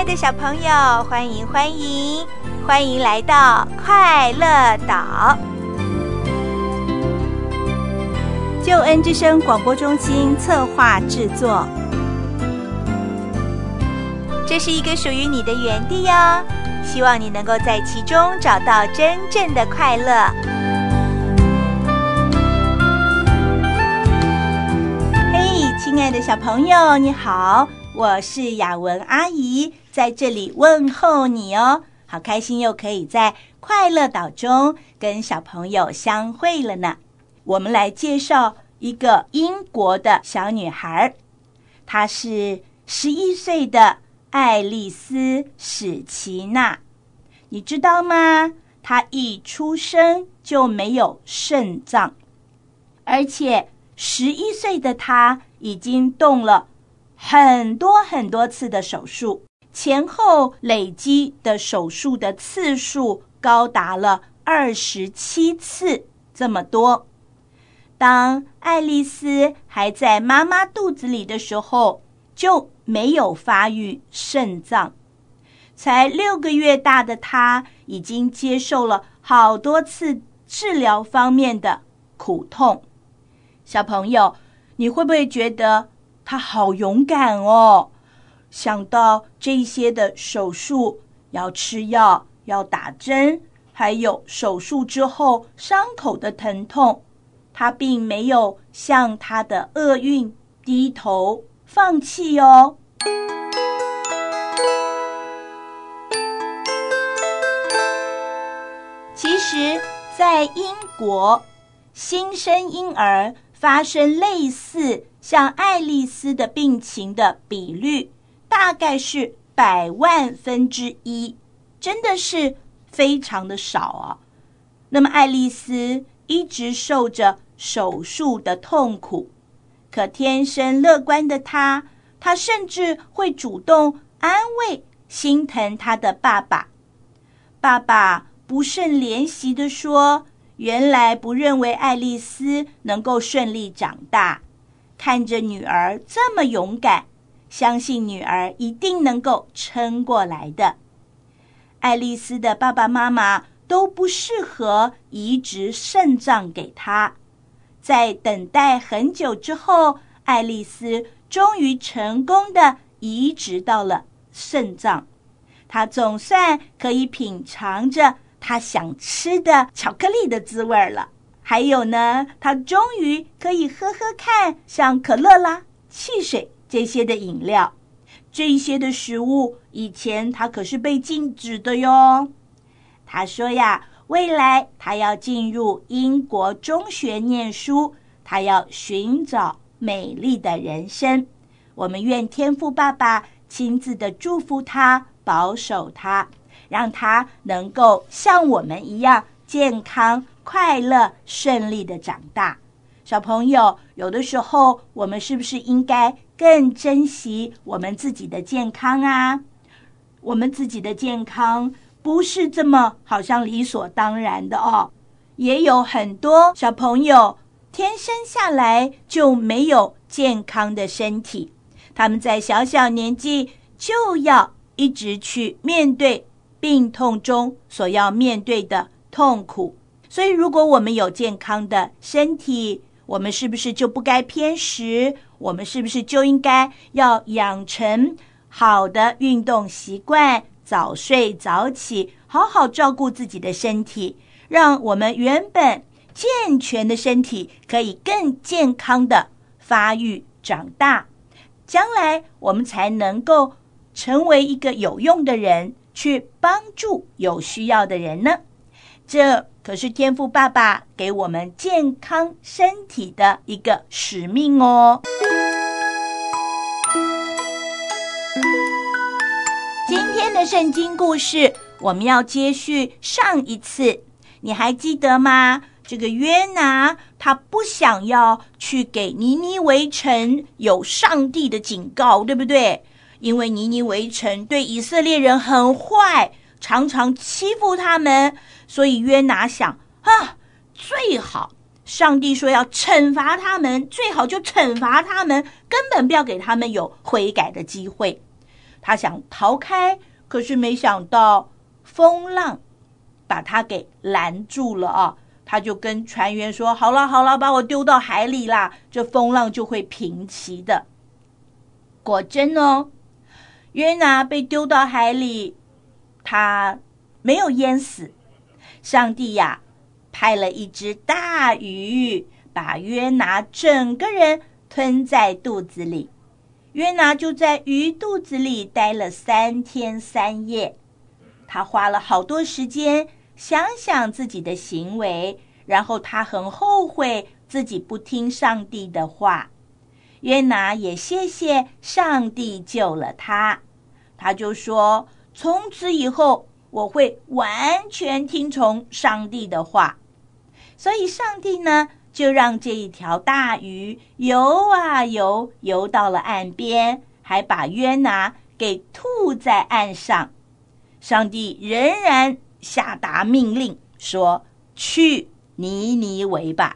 爱的小朋友，欢迎欢迎来到快乐岛。救恩之声广播中心策划制作。这是一个属于你的园地哦，希望你能够在其中找到真正的快乐。嘿，亲爱的小朋友，你好，我是雅文阿姨，在这里问候你哦。好开心又可以在快乐岛中跟小朋友相会了呢。我们来介绍一个英国的小女孩，她是11岁的爱丽丝·史奇纳。你知道吗？她一出生就没有肾脏，而且11岁的她已经动了很多次的手术，前后累积的手术的次数高达了27次，这么多。当爱丽丝还在妈妈肚子里的时候，就没有发育肾脏。才6个月大的她已经接受了好多次治疗方面的苦痛。小朋友，你会不会觉得她好勇敢哦？想到这些的手术，要吃药，要打针，还有手术之后伤口的疼痛，她并没有向她的厄运低头放弃哦。其实在英国，新生婴儿发生类似像爱丽丝的病情的比率大概是100万分之1，真的是非常的少啊。那么爱丽丝一直受着手术的痛苦，可天生乐观的她甚至会主动安慰心疼她的爸爸。爸爸不胜怜惜地说，原来不认为爱丽丝能够顺利长大，看着女儿这么勇敢，相信女儿一定能够撑过来的。爱丽丝的爸爸妈妈都不适合移植肾脏给她。在等待很久之后，爱丽丝终于成功的移植到了肾脏。她总算可以品尝着她想吃的巧克力的滋味了。还有呢，她终于可以喝看像可乐啦、汽水这些的饮料。这些的食物以前她可是被禁止的哟。她说呀，未来她要进入英国中学念书，她要寻找美丽的人生。我们愿天父爸爸亲自的祝福她，保守她，让她能够像我们一样健康、快乐、顺利的长大。小朋友，有的时候我们是不是应该更珍惜我们自己的健康啊？我们自己的健康不是这么好像理所当然的哦。也有很多小朋友天生下来就没有健康的身体，他们在小小年纪就要一直去面对病痛中所要面对的痛苦。所以如果我们有健康的身体，我们是不是就不该偏食？我们是不是就应该要养成好的运动习惯，早睡早起，好好照顾自己的身体，让我们原本健全的身体可以更健康的发育长大，将来我们才能够成为一个有用的人，去帮助有需要的人呢。这可是天父爸爸给我们健康身体的一个使命哦。今天的圣经故事我们要接续上一次，你还记得吗？这个约拿他不想要去给尼尼微城有上帝的警告，对不对？因为尼尼微城对以色列人很坏，常常欺负他们，所以约拿想最好上帝说要惩罚他们，最好就惩罚他们，根本不要给他们有悔改的机会。 他想逃开，可是没想到风浪把他给拦住了啊！他就跟船员说：好了好了，把我丢到海里啦，这风浪就会平息的。果真哦，约拿被丢到海里，他没有淹死。上帝呀，派了一只大鱼，把约拿整个人吞在肚子里。约拿就在鱼肚子里待了3天3夜。他花了好多时间想想自己的行为，然后他很后悔自己不听上帝的话。约拿也谢谢上帝救了他，他就说：从此以后我会完全听从上帝的话。所以上帝呢，就让这一条大鱼游啊游，游到了岸边，还把约拿给吐在岸上。上帝仍然下达命令说：去尼尼微吧。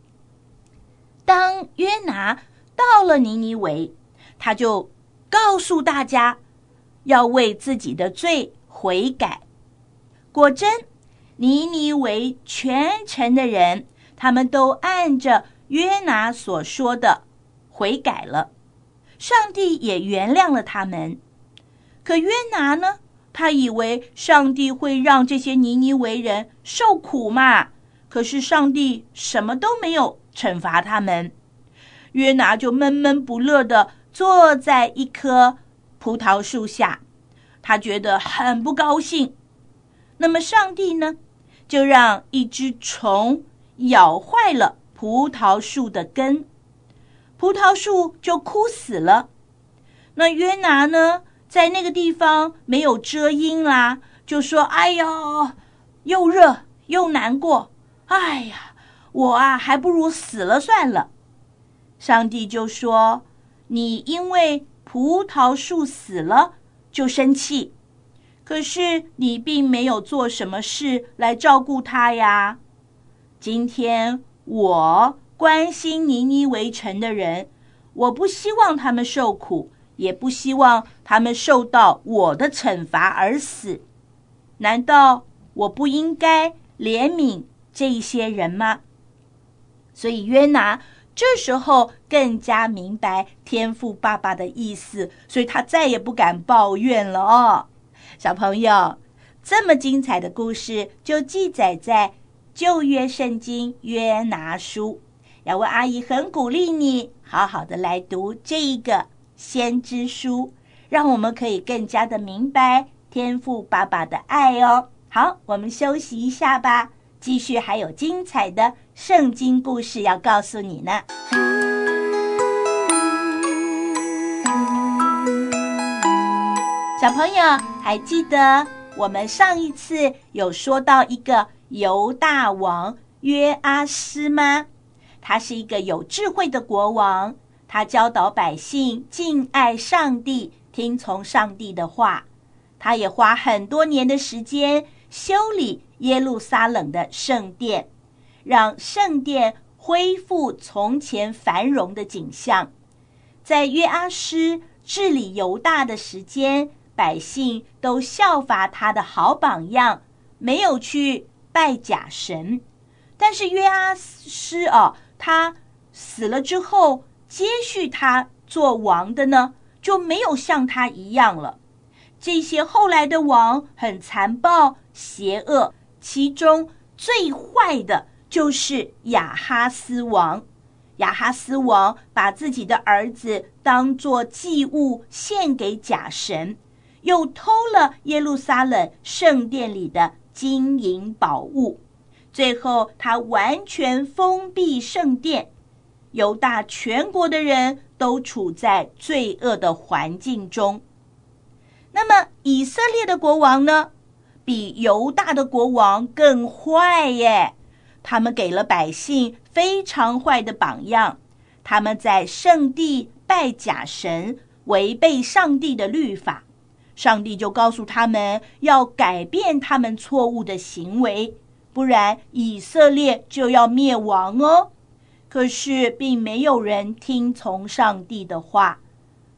当约拿到了尼尼微，他就告诉大家要为自己的罪悔改。果真，尼尼微全城的人，他们都按着约拿所说的悔改了，上帝也原谅了他们。可约拿呢，他以为上帝会让这些尼尼微人受苦嘛，可是上帝什么都没有惩罚他们。约拿就闷闷不乐地坐在一棵葡萄树下，他觉得很不高兴。那么上帝呢，就让一只虫咬坏了葡萄树的根，葡萄树就枯死了。那约拿呢，在那个地方没有遮阴啦，就说：哎呦，又热又难过，哎呀，我还不如死了算了。上帝就说：你因为葡萄树死了就生气，可是你并没有做什么事来照顾它呀。今天我关心尼尼微城的人，我不希望他们受苦，也不希望他们受到我的惩罚而死。难道我不应该怜悯这些人吗？所以约拿这时候更加明白天父爸爸的意思，所以他再也不敢抱怨了哦。小朋友，这么精彩的故事就记载在旧约圣经约拿书。雅文阿姨很鼓励你好好的来读这一个先知书，让我们可以更加的明白天父爸爸的爱哦。好，我们休息一下吧，继续还有精彩的圣经故事要告诉你呢。小朋友还记得我们上一次有说到一个犹大王约阿施吗？他是一个有智慧的国王，他教导百姓敬爱上帝，听从上帝的话。他也花很多年的时间修理耶路撒冷的圣殿，让圣殿恢复从前繁荣的景象。在约阿施治理犹大的时间，百姓都效法他的好榜样，没有去拜假神。但是约阿施他死了之后，接续他做王的呢，就没有像他一样了。这些后来的王很残暴邪恶，其中最坏的就是亚哈斯王。亚哈斯王把自己的儿子当作祭物献给假神，又偷了耶路撒冷圣殿里的金银宝物，最后他完全封闭圣殿，犹大全国的人都处在罪恶的环境中。那么以色列的国王呢，比犹大的国王更坏耶，他们给了百姓非常坏的榜样，他们在圣地拜假神，违背上帝的律法。上帝就告诉他们要改变他们错误的行为，不然以色列就要灭亡哦。可是并没有人听从上帝的话，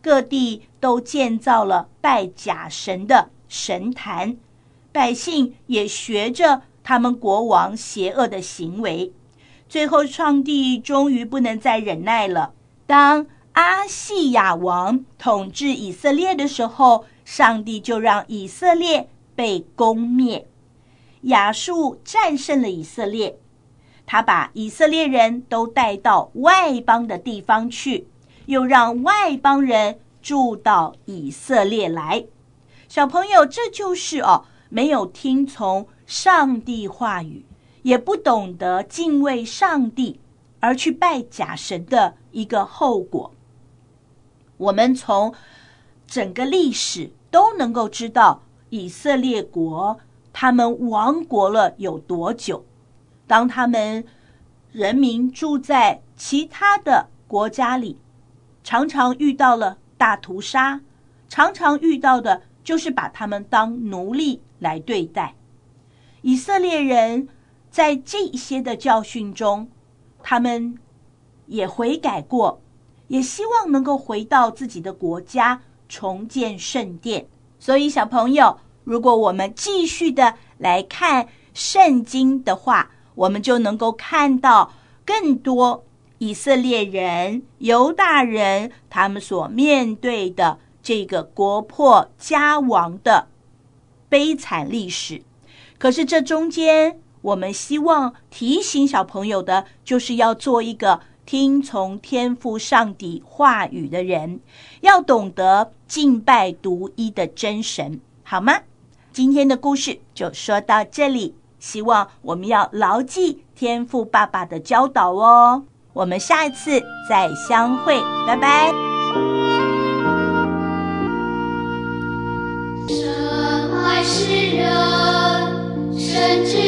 各地都建造了拜假神的神坛，百姓也学着他们国王邪恶的行为。最后上帝终于不能再忍耐了，当阿细亚王统治以色列的时候，上帝就让以色列被攻灭。亚述战胜了以色列，他把以色列人都带到外邦的地方去，又让外邦人住到以色列来。小朋友，这就是没有听从上帝话语，也不懂得敬畏上帝，而去拜假神的一个后果。我们从整个历史都能够知道以色列国他们亡国了有多久。当他们人民住在其他的国家里，常常遇到了大屠杀，常常遇到的就是把他们当奴隶来对待。以色列人在这些的教训中，他们也悔改过，也希望能够回到自己的国家，重建圣殿。所以小朋友，如果我们继续的来看圣经的话，我们就能够看到更多以色列人、犹大人他们所面对的这个国破家亡的悲惨历史。可是这中间，我们希望提醒小朋友的，就是要做一个听从天父上帝话语的人，要懂得敬拜独一的真神，好吗？今天的故事就说到这里，希望我们要牢记天父爸爸的教导哦。我们下一次再相会，拜拜。 神爱世人，甚至